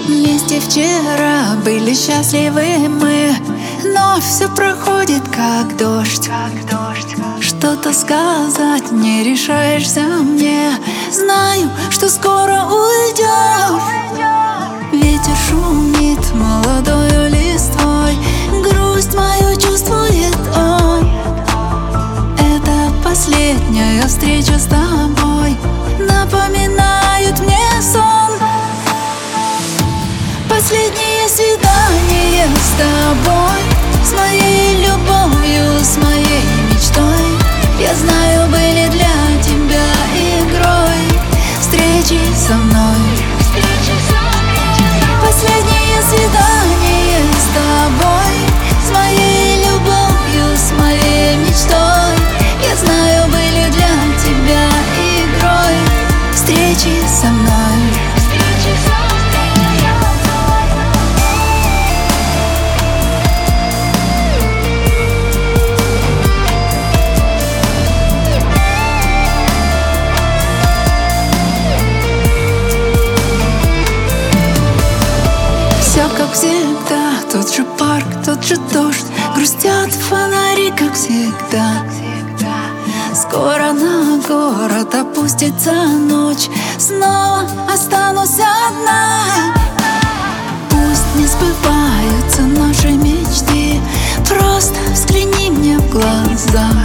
Вместе вчера были счастливы мы, но все проходит как дождь. Что-то сказать не решаешься мне. Знаю, что скоро уйдешь. Ветер шумит молодою листвой, грусть мою чувствует он. Это последняя встреча с тобой, напоминает мне сон. Последнее свидание с тобой, с моей любовью, с моей мечтой. Я знаю, были для тебя игрой встречи со мной. Последнее свидание с тобой, с моей любовью, с моей мечтой. Я знаю, были для тебя игрой встречи со мной. Все как всегда, тот же парк, тот же дождь, грустят фонари, как всегда. Скоро на город опустится ночь, снова останусь одна. Пусть не сбываются наши мечты, просто взгляни мне в глаза.